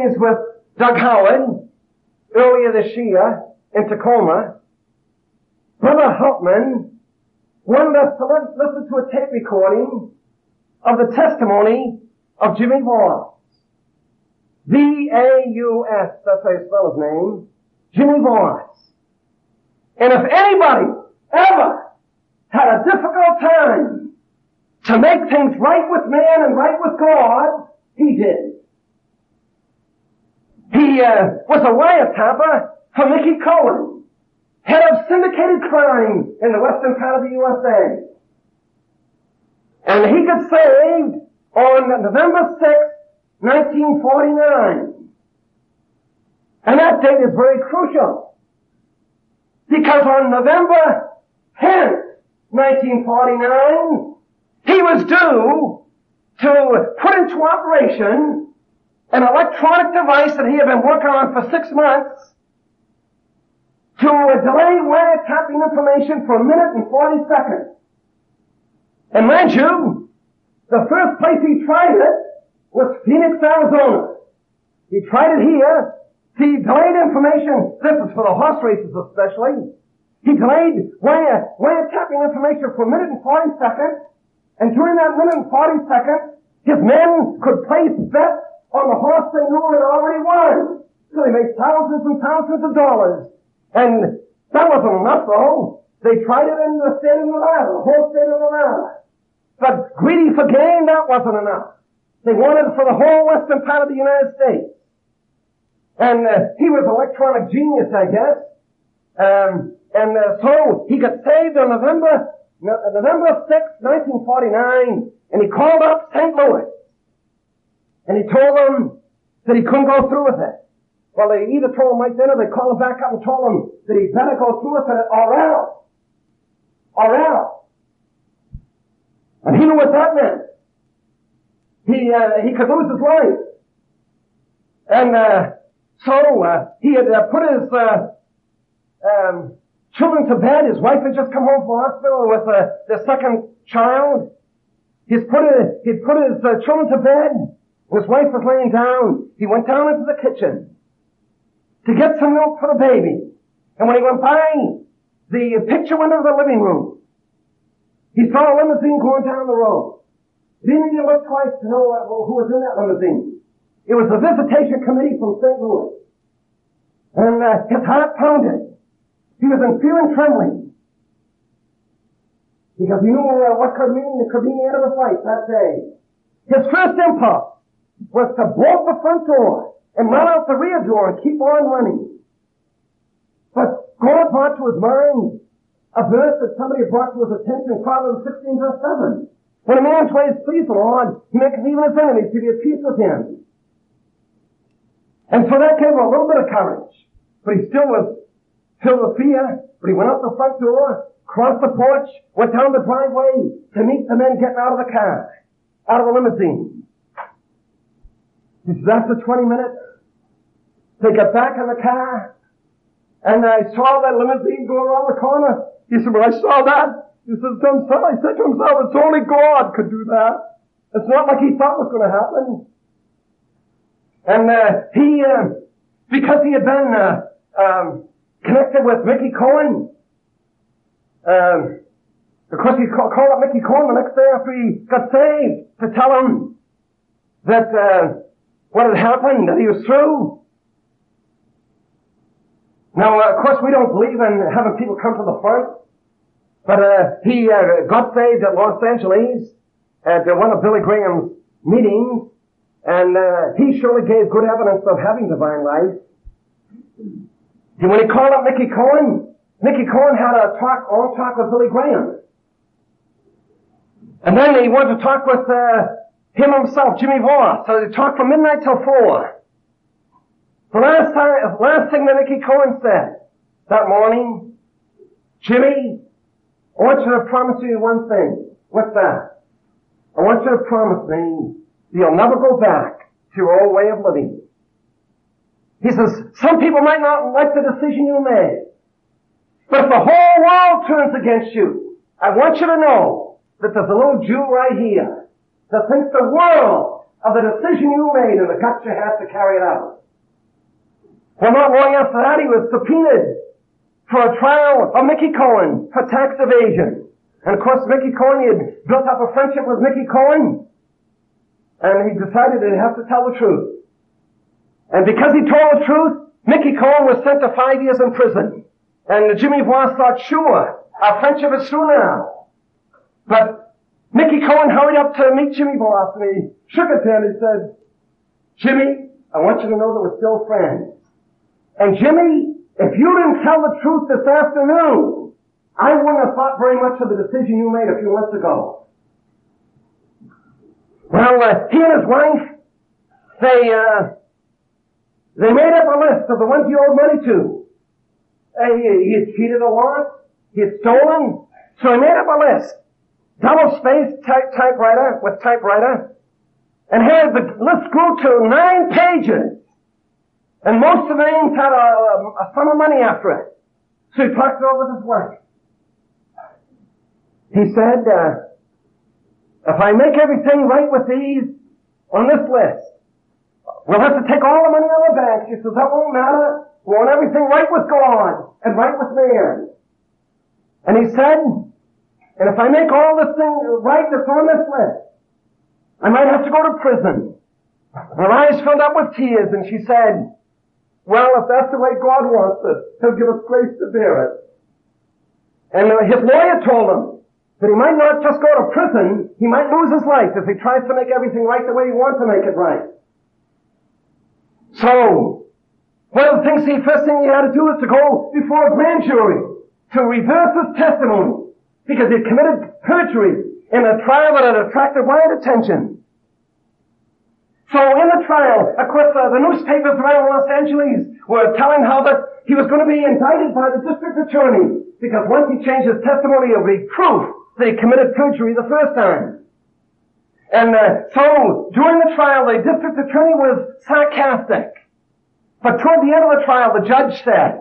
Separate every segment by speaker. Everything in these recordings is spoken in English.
Speaker 1: days with Doug Howard earlier this year in Tacoma, Brother Hultman wanted us to listen to a tape recording of the testimony of Jimmy Voss. V-A-U-S, that's how you spell his name. Jimmy Voss. And if anybody ever had a difficult time to make things right with man and right with God, he did. He was a wiretapper for Mickey Cohen, head of syndicated crime in the western part of the USA. And he got saved on November 6th, 1949. And that date is very crucial, because on November 10th, 1949, he was due to put into operation an electronic device that he had been working on for 6 months to delay wiretapping information for a minute and 40 seconds. And mind you, the first place he tried it was Phoenix, Arizona. He tried it here. He delayed information. This is for the horse races especially. He delayed wiretapping information for a minute and 40 seconds. And during that minute and 40 seconds, his men could place bets on the horse they knew had already won. So they made thousands and thousands of dollars. And that wasn't enough though. They tried it in the state of Nevada, the whole state of Nevada. But greedy for gain, that wasn't enough. They wanted it for the whole western part of the United States. And he was an electronic genius, I guess. So he got saved on November 6th, 1949, and he called up St. Louis. And he told them that he couldn't go through with it. Well, they either told him right then or they called him back up and told him that he better go through with it or else. Or else. And he knew what that meant. He could lose his life. And so he had put his children to bed. His wife had just come home from the hospital with their second child. He'd put his children to bed. His wife was laying down. He went down into the kitchen to get some milk for the baby. And when he went by the picture window of the living room, he saw a limousine going down the road. He didn't even look twice to know who was in that limousine. It was the visitation committee from St. Louis. And his heart pounded. He was in fear and trembling, because he knew what could mean. It could be the end of the fight that day. His first impulse was to bolt the front door and run out the rear door and keep on running. But God brought to his mind a verse that somebody had brought to his attention, Proverbs 16 verse 7. When a man's ways please the Lord, he makes even his enemies to be at peace with him. And so that gave him a little bit of courage. But he still was filled with fear. But he went out the front door, crossed the porch, went down the driveway to meet the men getting out of the car, out of the limousine. He says, after 20 minutes, they got back in the car, and I saw that limousine go around the corner. He said, when I saw that, he said to himself, it's only God could do that. It's not like he thought was going to happen. And because he had been connected with Mickey Cohen, of course he called up Mickey Cohen the next day after he got saved to tell him that what had happened, that he was through. Now, of course, we don't believe in having people come to the front, but he got saved at Los Angeles at one of Billy Graham's meetings, and he surely gave good evidence of having divine life. And when he called up Mickey Cohen had a long talk with Billy Graham. And then he wanted to talk with him himself, Jimmy Voss. So they talked from midnight till 4. The last thing that Mickey Cohen said that morning, Jimmy, I want you to promise me one thing. What's that? I want you to promise me you'll never go back to your old way of living. He says, some people might not like the decision you made, but if the whole world turns against you, I want you to know that there's a little Jew right here that thinks the world of the decision you made and the guts you had to carry it out. Well, not long after that, he was subpoenaed for a trial of Mickey Cohen for tax evasion. And of course, Mickey Cohen, he had built up a friendship with Mickey Cohen, and he decided he'd have to tell the truth. And because he told the truth, Mickey Cohen was sent to 5 years in prison. And Jimmy Voss thought, sure, our friendship is through now. But Mickey Cohen hurried up to meet Jimmy Voss, and he shook his hand and he said, Jimmy, I want you to know that we're still friends. And Jimmy, if you didn't tell the truth this afternoon, I wouldn't have thought very much of the decision you made a few months ago. Well, he and his wife, they made up a list of the ones he owed money to. He had cheated a lot. He had stolen. So he made up a list. Double-spaced typewriter with typewriter. And here the list grew to 9 pages. And most of the names had a sum of money after it. So he talked it over with his wife. He said, if I make everything right with these on this list, we'll have to take all the money out of the bank. She says, that won't matter. We want everything right with God and right with man. And he said, and if I make all this thing right that's on this list, I might have to go to prison. Her eyes filled up with tears, and she said, well, if that's the way God wants it, He'll give us grace to bear it. And his lawyer told him that he might not just go to prison, he might lose his life if he tries to make everything right the way he wants to make it right. So, one of the things, first thing he had to do was to go before a grand jury to reverse his testimony because he committed perjury in a trial that had attracted wide attention. So in the trial, of course, the newspapers around Los Angeles were telling how that he was going to be indicted by the district attorney because once he changed his testimony, it would be proof that he committed perjury the first time. And so during the trial, the district attorney was sarcastic. But toward the end of the trial, the judge said,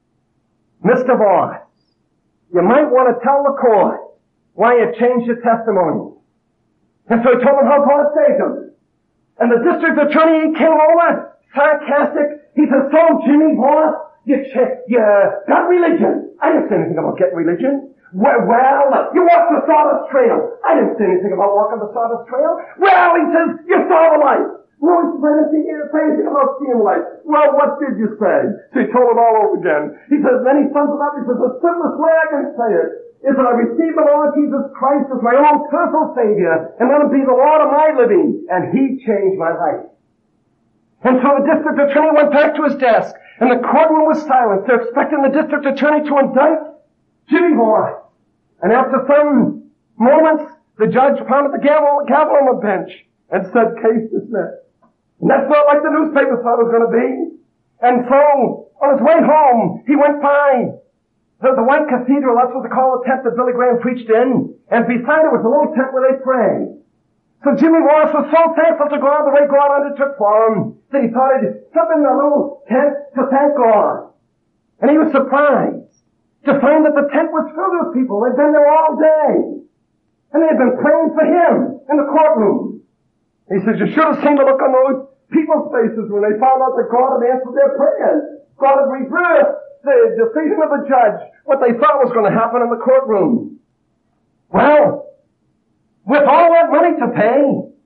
Speaker 1: Mr. Voss, you might want to tell the court why you changed your testimony. And so he told him how God saved him. And the district attorney, he came over, sarcastic. He said, so Jimmy Voss, you got religion. I didn't say anything about getting religion. Well, you walked the Sawdust Trail. I didn't say anything about walking the Sawdust Trail. Well, he says, you saw the light. Well, he said, I didn't say anything about seeing light. Well, what did you say? So he told it all over again. He says, then he sums it up. He says, the simplest way I can say it is that I received the Lord Jesus Christ as my own personal Savior, and let Him be the Lord of my living, and He changed my life. And so the district attorney went back to his desk, and the courtroom was silent. They're expecting the district attorney to indict Jimmy Voss. And after some moments, the judge pounded the gavel on the bench and said, case dismissed. And that's not like the newspapers thought it was going to be. And so, on his way home, he went by the White Cathedral. That's what they call the tent that Billy Graham preached in. And beside it was a little tent where they prayed. So Jimmy Voss was so thankful to God the way God undertook for him that he thought he'd step in the little tent to thank God. And he was surprised to find that the tent was filled with people. They'd been there all day. And they had been praying for him in the courtroom. He says, you should have seen the look on those people's faces when they found out that God had answered their prayers. God had reversed the decision of the judge, what they thought was going to happen in the courtroom. Well, with all that money to pay,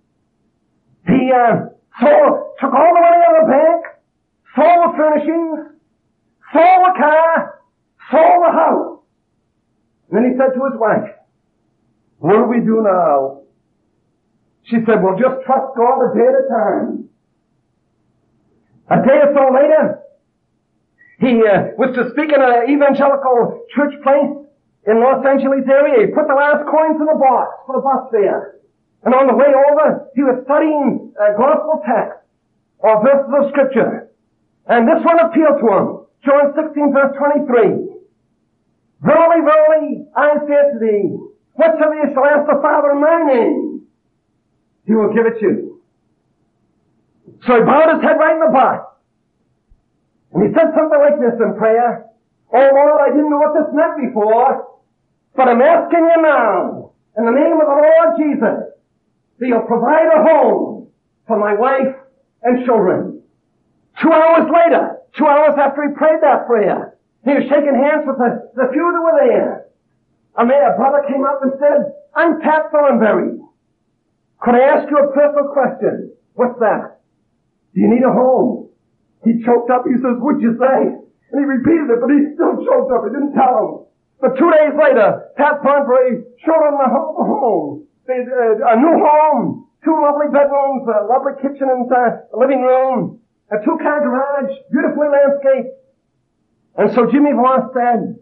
Speaker 1: he took all the money out of the bank, sold the furnishings, sold the car, sold the house. And then he said to his wife, what do we do now? She said, well, just trust God a day at a time. A day or so later, he was to speak in an evangelical church place in Los Angeles area. He put the last coins in the box for the bus fare. And on the way over, he was studying gospel text or verses of scripture. And this one appealed to him. John 16 verse 23. Verily, verily, I say to thee, whatsoever you shall ask the Father in my name, He will give it you. So he bowed his head right in the box. And he said something like this in prayer. Oh Lord, I didn't know what this meant before, but I'm asking you now, in the name of the Lord Jesus, that you'll provide a home for my wife and children. 2 hours later, 2 hours after he prayed that prayer. He was shaking hands with the few that were there. A brother came up and said, I'm Pat Thornberry. Could I ask you a personal question? What's that? Do you need a home? He choked up. He says, what'd you say? And he repeated it, but he still choked up. He didn't tell him. But 2 days later, Pat Thornberry showed him a home. A new home. 2 lovely bedrooms, a lovely kitchen and living room, a 2-car garage, beautifully landscaped. And so Jimmy Voss said,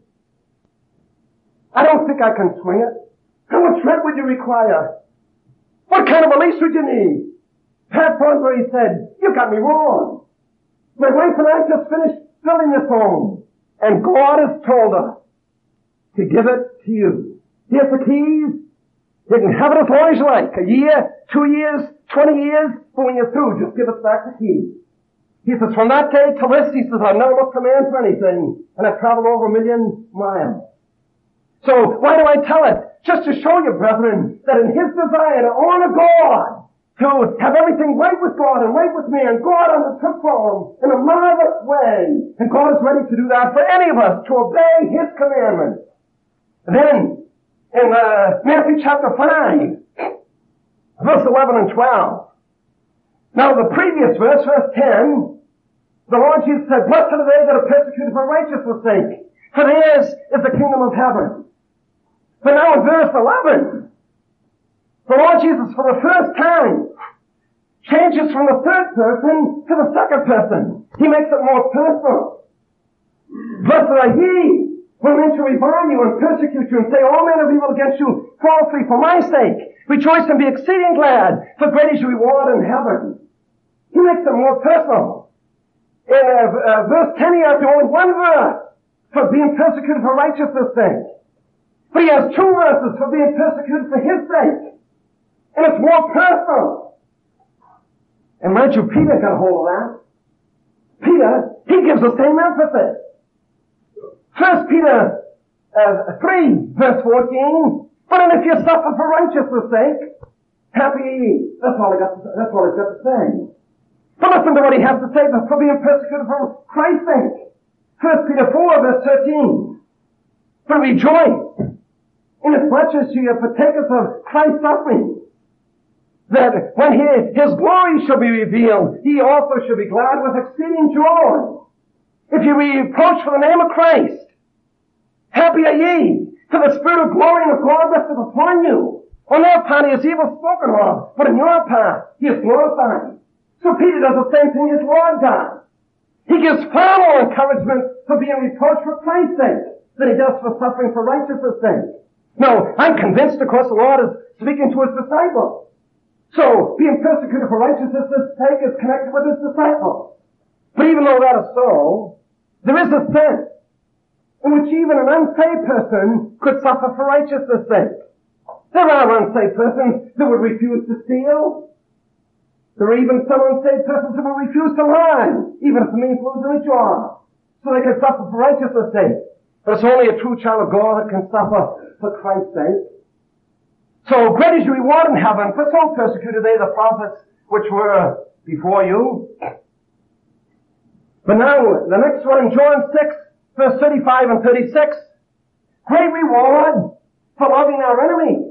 Speaker 1: I don't think I can swing it. How much rent would you require? What kind of a lease would you need? Pat Thornberry said, you got me wrong. My wife and I just finished building this home, and God has told us to give it to you. Here's the keys. You can have it as long as you like. A year, 2 years, 20 years, but when you're through, just give us back the keys. He says, from that day till this, he says, I've never looked to man for anything, and I've traveled over 1 million miles. So, why do I tell it? Just to show you, brethren, that in his desire to honor God, to have everything right with God and right with man, God undertook for him in a marvelous way. And God is ready to do that for any of us, to obey his commandments. And then, in Matthew chapter 5, verse 11 and 12. Now the previous verse, verse 10, the Lord Jesus said, blessed are they that are persecuted for righteousness' sake, for theirs is the kingdom of heaven. But now in verse 11, the Lord Jesus for the first time changes from the third person to the second person. He makes it more personal. Blessed are ye when men shall revile you and persecute you and say all manner of evil against you falsely for my sake. Rejoice and be exceeding glad, for great is your reward in heaven. He makes it more personal. In verse 10 he has only one verse for being persecuted for righteousness' sake. But he has 2 verses for being persecuted for his sake. And it's more personal. And mind you, Peter got a hold of that. Peter, he gives the same emphasis. 1 Peter 3, verse 14. But if you suffer for righteousness' sake, happy. That's all he's got to say. But listen to what he has to say for being persecuted for Christ's sake. 1 Peter 4, verse 13. But rejoice, inasmuch as ye are partakers of Christ's suffering, that when his glory shall be revealed, ye also shall be glad with exceeding joy. If you be reproached for the name of Christ, happy are ye, for the Spirit of glory and of God resteth upon you. On their part he is evil spoken of, but in your part he is glorified. So Peter does the same thing as Lord does. He gives far more encouragement for being reproached for Christ's sake than he does for suffering for righteousness' sake. No, I'm convinced, of course, the Lord is speaking to his disciples. So, being persecuted for righteousness' sake is connected with his disciples. But even though that is so, there is a sense in which even an unsaved person could suffer for righteousness' sake. There are unsaved persons that would refuse to steal. There are even some unsaved persons who will refuse to lie, even if it means losing a job, so they can suffer for righteousness' sake. But it's only a true child of God that can suffer for Christ's sake. So great is your reward in heaven, for so persecuted they the prophets which were before you. But now, the next one in John 6, verse 35 and 36, great reward for loving our enemies.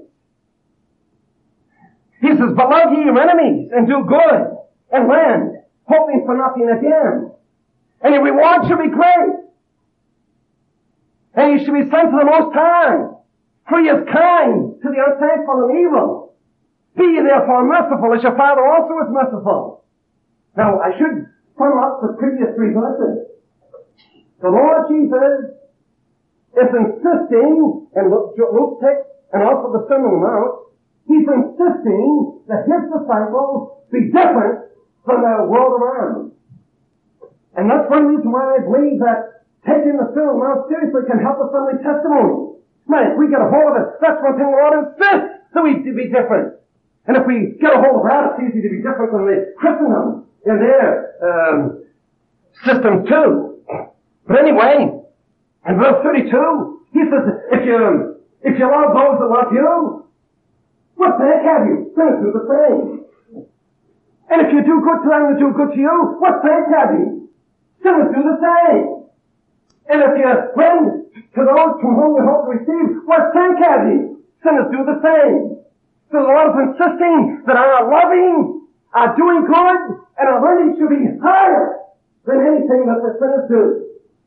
Speaker 1: He says, but love ye your enemies, and do good, and lend, hoping for nothing again. And your reward shall be great. And you shall be sent to the Most High, for he is kind to the unthankful and evil. Be ye therefore merciful, as your Father also is merciful. Now, I should sum up the previous 3 verses. The Lord Jesus is insisting, in Luke 6, and also the Sermon on the Mount, he's insisting that his disciples be different from the world around. And that's one reason why I believe that taking the Sermon on the Mount seriously can help us on the testimony. Right, if we get a hold of it, that's one thing the Lord insists that we be different. And if we get a hold of that, it's easy to be different from the Christendom in their system too. But anyway, in verse 32, he says, if you love those that love you, what the heck have you? Then do the same. And if you do good to them that do good to you, what thanks have you? sinners do the same. And if you lend to those from whom you hope to receive, what thank have ye? Sinners do the same. So the Lord is insisting that our loving, our doing good, and our lending should be higher than anything that the sinners do.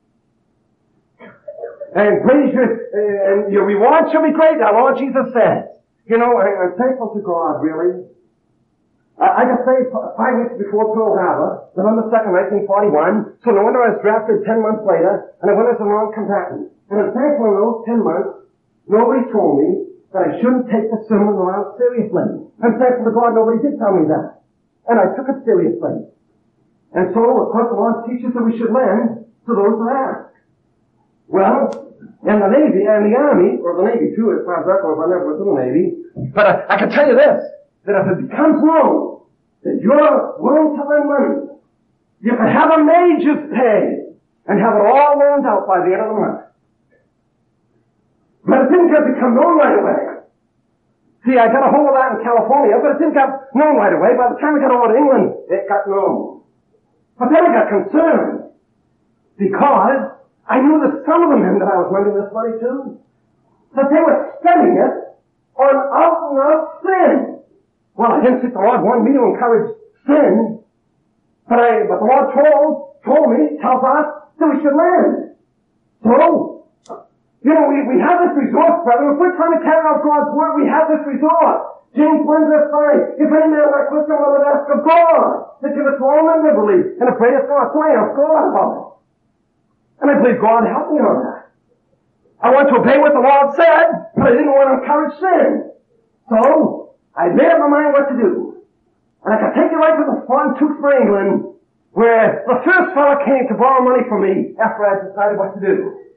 Speaker 1: And praise and your reward shall be great, our Lord Jesus said. You know, I'm thankful to God, really. I got saved 5 weeks before Pearl Harbor, November 2nd, 1941, so no wonder I was drafted 10 months later, and I went as a non-combatant. And I'm thankful in those 10 months, nobody told me that I shouldn't take the sermon around seriously. I'm thankful to God nobody did tell me that. And I took it seriously. And so, of course, the Lord teaches that we should lend to those that ask. Well, in the Navy, and the Army, or the Navy too, as far as that goes, I never was in the Navy, but I can tell you this, that if it becomes known that you're willing to lend money, you can have a major's pay and have it all loaned out by the end of the month. But it didn't become known right away. See, I got a hold of that in California, but it didn't get known right away. By the time I got over to England, it got known. But then I got concerned because I knew that some of the men that I was lending this money to, that they were spending it on out-and-out sin. Well, I didn't think the Lord wanted me to encourage sin, but the Lord tells us that we should lend. So, you know, we have this resource, brother. If we're trying to carry out God's word, we have this resource. James 1 verse 5. If any man lack wisdom, let it ask of God, to give it to all men liberally, and pray to God. So I ask God about it. And I believe God helped me on that. I want to obey what the Lord said, but I didn't want to encourage sin. So, I made up my mind what to do. And I can take you right to the farm, Tewkesbury, England, where the first fellow came to borrow money from me after I decided what to do.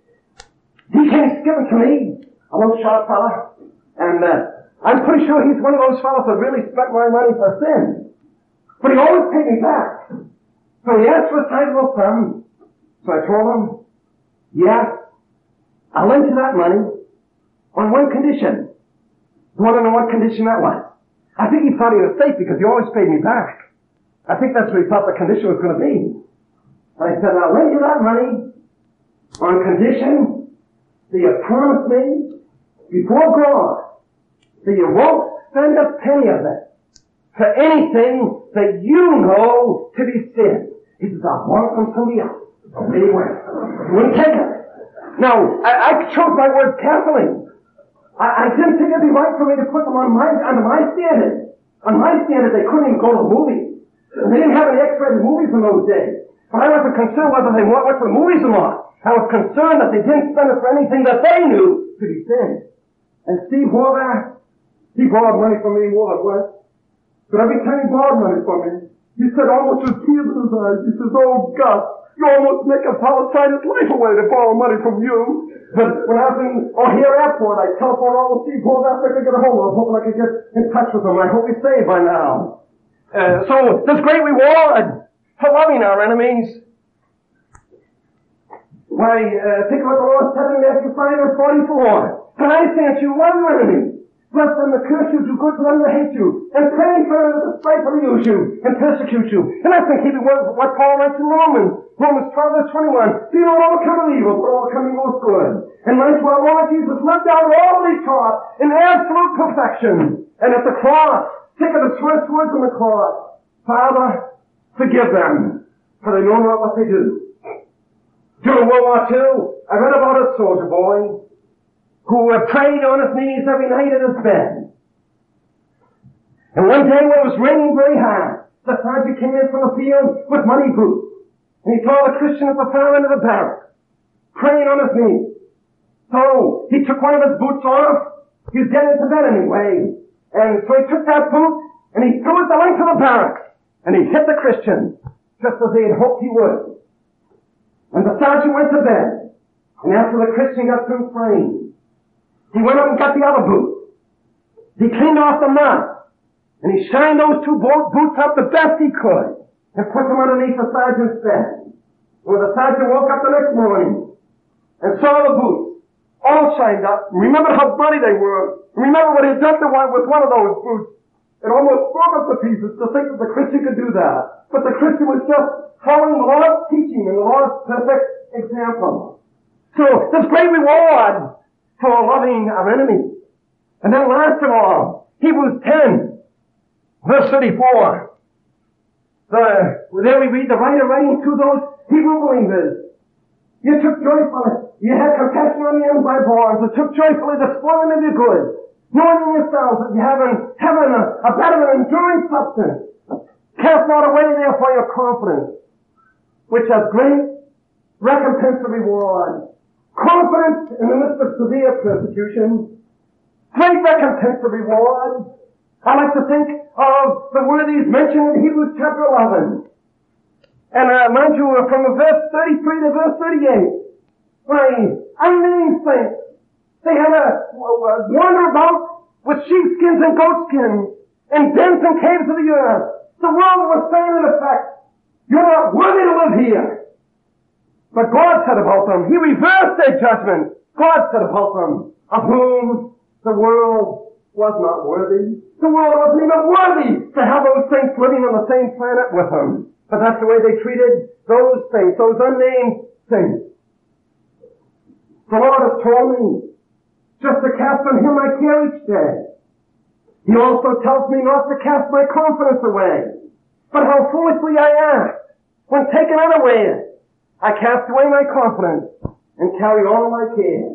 Speaker 1: He came skipping to me, a little sharp fella, and I'm pretty sure he's one of those fellows that really spent my money for sin. But he always paid me back. So he asked for a sizable sum. So I told him, yes, I'll lend you that money on one condition. You want to know what condition that was? I think he thought he was safe because he always paid me back. I think that's what he thought the condition was going to be. And I said, I'll lend you that money on condition that you promise me before God that you won't spend a penny of it for anything that you know to be sin. He says, I'll borrow from somebody else. Anyway, he wouldn't take it. Now, I chose my words carefully. I didn't think it'd be right for me to put them under my standard. On my standard, they couldn't even go to the movies. They didn't have any X-rated movies in those days. But I wasn't concerned whether they went to the movies or not. I was concerned that they didn't spend it for anything that they knew to be sin. And Steve Horvath, he borrowed money from me more than once. But every time he borrowed money from me, he said almost with tears in his eyes, he says, oh, Gus, you almost make a fellow sign his life away to borrow money from you. But when I was in O'Hare Airport, I telephoned all the Steve Horvath I could get a hold of, hoping I could get in touch with him. I hope he's saved by now. So there's great reward for loving our enemies. Why, think what the Lord said in Matthew 5 and 44. But I say unto you, love your enemies. Bless them that curse you, do good to them that hate you, and pray for them that despitefully use you and persecute you. And that's in keeping with what Paul writes in Romans 12 verse 21. Be not overcome of evil, but overcome evil with good. And like our Lord Jesus lived out all he taught in absolute perfection. And at the cross, think of his first words on the cross. Father, forgive them, for they know not what they do. During World War II, I read about a soldier boy who prayed on his knees every night in his bed. And one day when it was raining very hard, the sergeant came in from the field with muddy boots. And he saw the Christian at the far end of the barracks, praying on his knees. So he took one of his boots off. He was getting into bed anyway. And so he took that boot and he threw it the length of the barracks. And he hit the Christian, just as he had hoped he would. And the sergeant went to bed. And after the Christian got through praying, he went up and got the other boot. He cleaned off the mud. And he shined those two boots up the best he could. And put them underneath the sergeant's bed. When the sergeant woke up the next morning and saw the boots all shined up, and remembered how bloody they were, and remembered what he had done to one with one of those boots, it almost broke up to pieces to think that the Christian could do that. But the Christian was just following the Lord's teaching and the Lord's perfect example. So there's great reward for loving our enemies. And then last of all, Hebrews 10, verse 34. There we read the writer writing to those Hebrew believers. You took joyfully, you had compassion on the unborn, you took joyfully the spoiling of your goods, knowing in yourselves that you have in heaven a better and enduring substance. Cast not away therefore your confidence, which has great recompense and reward. Confidence in the midst of severe persecution, great recompense and reward. I like to think of the worthies mentioned in Hebrews chapter 11. And mind you, from verse 33 to verse 38, why, unnamed saints, they had to wander about with sheepskins and goatskins in dens and caves of the earth. The world was saying in effect, you're not worthy to live here. But God said about them, He reversed their judgment. God said about them, of whom the world was not worthy. The world wasn't even worthy to have those saints living on the same planet with them. But that's the way they treated those saints, those unnamed saints. The Lord has told me just to cast on Him my care each day. He also tells me not to cast my confidence away. But how foolishly I act. When taken unawares, I cast away my confidence and carry all my care.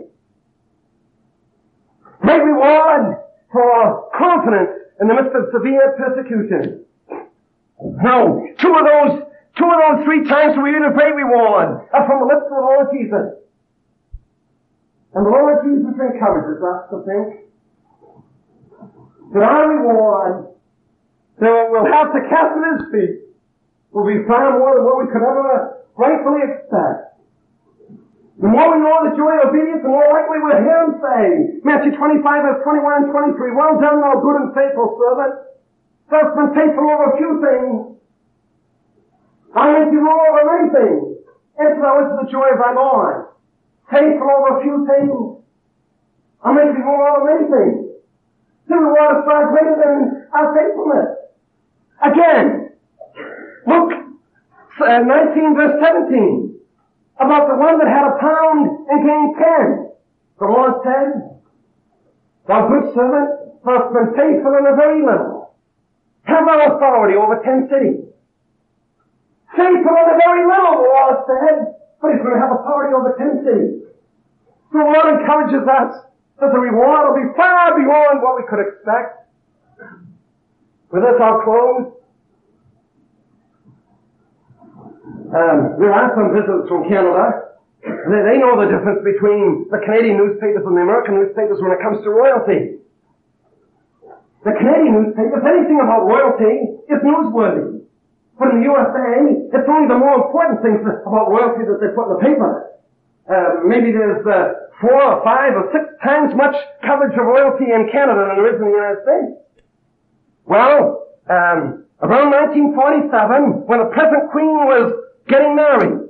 Speaker 1: Great reward for confidence in the midst of severe persecution. Now, two of those 3 times we read a great reward are from the lips of the Lord Jesus. And the Lord Jesus encourages us to think that our reward that we'll have to cast at His feet will be far more than what we could ever rightfully expect. The more we know the joy of obedience, the more likely we'll hear Him say, Matthew 25, verse 21 and 23, well done, thou good and faithful servant. Thou hast been faithful over a few things. I'll make you rule over many things. Enter thou into the joy of thy Lord. Faithful over a few things. I'll make you rule over many things. The reward is far greater than our faithfulness. Again, Luke 19, verse 17. About the one that had a pound and gained 10. The Lord said, thou good servant, thou hast been faithful in a very little. Have thou authority over 10 cities. Faithful in a very little, the Lord said, but He's going to have authority over 10 cities. So the Lord encourages us that the reward will be far beyond what we could expect. With this, I'll close. There are some visitors from Canada. They know the difference between the Canadian newspapers and the American newspapers when it comes to royalty. The Canadian newspapers, anything about royalty is newsworthy. But in the USA, it's only the more important things about royalty that they put in the paper. Maybe there's 4 or 5 or 6 times much coverage of royalty in Canada than there is in the United States. Well, around 1947, when the present Queen was getting married,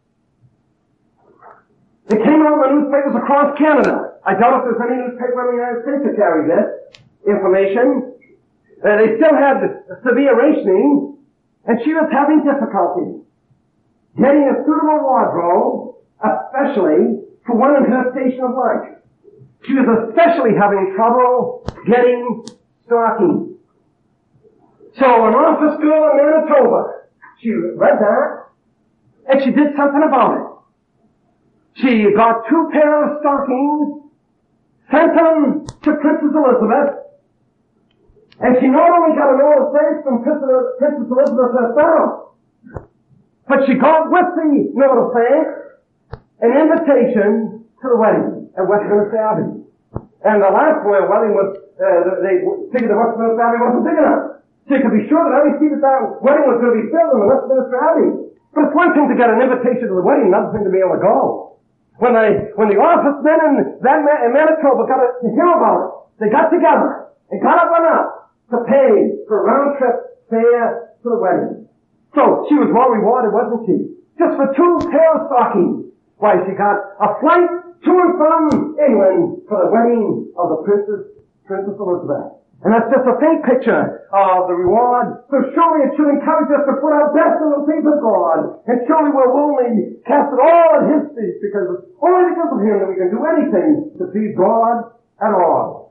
Speaker 1: it came out in the newspapers across Canada. I doubt if there's any newspaper in the United States that carried this information. They still had severe rationing, and she was having difficulty getting a suitable wardrobe, especially for one in her station of life. She was especially having trouble getting stockings. So an office girl in Manitoba, she read that, and she did something about it. She got 2 pair of stockings, sent them to Princess Elizabeth, and she not only got a note of thanks from Princess Elizabeth herself, but she got with the note of thanks an invitation to the wedding at Westminster Abbey. And the last royal wedding was, they figured the Westminster Abbey wasn't big enough. So you could be sure that every seat at that wedding was going to be filled in the Westminster Abbey. But it's one thing to get an invitation to the wedding, another thing to be able to go. When the office men in Manitoba got to hear about it, they got together and got up enough to pay for a round trip fare to the wedding. So she was well rewarded, wasn't she? Just for 2 pair of stockings. Why, she got a flight to and from England for the wedding of the Princess Elizabeth. And that's just a faint picture of the reward. So surely it should encourage us to put our best in the things of God. And surely we'll only cast it all at His feet, because it's only because of Him that we can do anything to please God at all.